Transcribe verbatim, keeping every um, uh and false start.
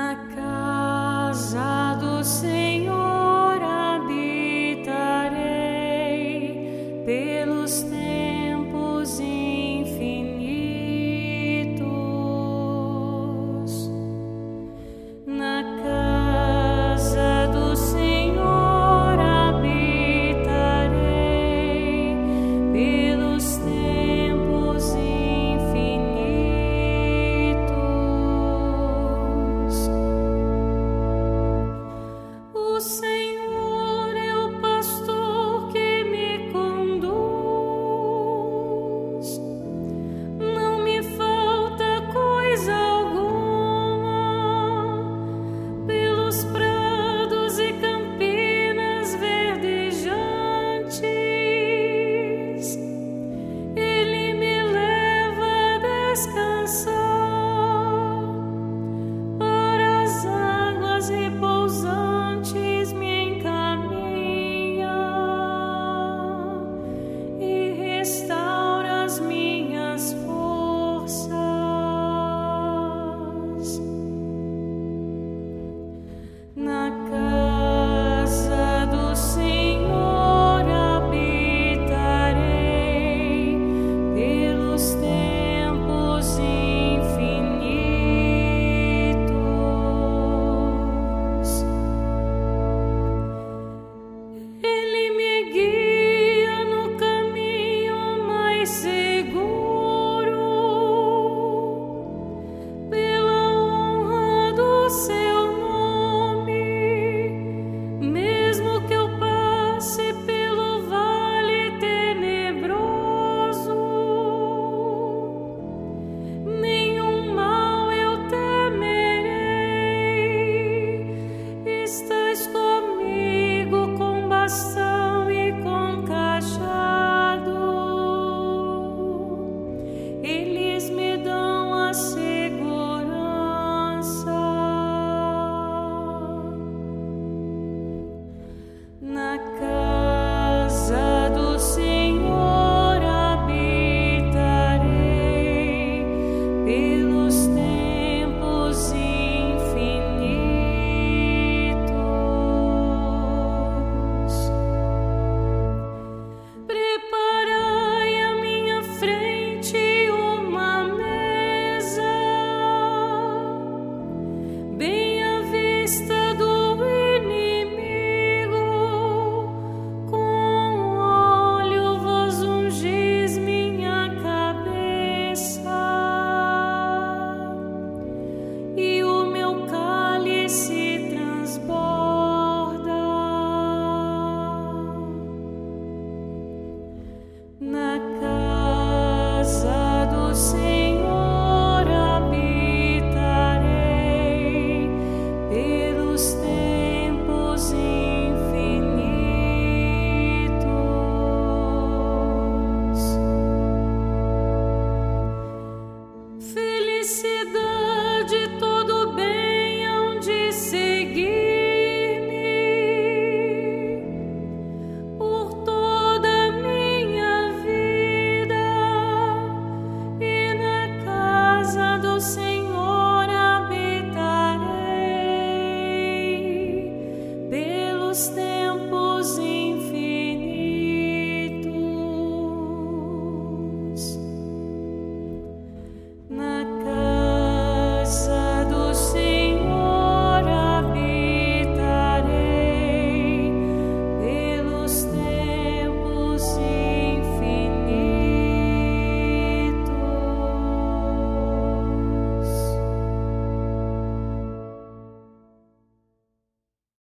Na casa do Senhor habitarei pelos tempos infinitos. Na casa do Senhor habitarei pelos tempos infinitos. O Senhor é o pastor que me conduz, não me falta coisa alguma. Pelos prados e campinas verdejantes, Ele me leva a descansar. Para as águas repousantes me encaminha e restaura as minhas forças. Na casa do Senhor habitarei pelos tempos infinitos. Ele me guia no caminho mais seguro, pela honra do seu nome. Mesmo que eu passe pelo vale tenebroso, nenhum mal eu temerei. Estás comigo com bastão e com cajado, eles me dão a segurança. Na casa do Senhor habitarei pelos tempos infinitos. Preparai à minha frente uma mesa, bem à vista do inimigo. Com óleo vos ungis minha cabeça, e o meu cálice transborda. Na casa do Senhor habitarei pelos tempos infinitos. Felicidade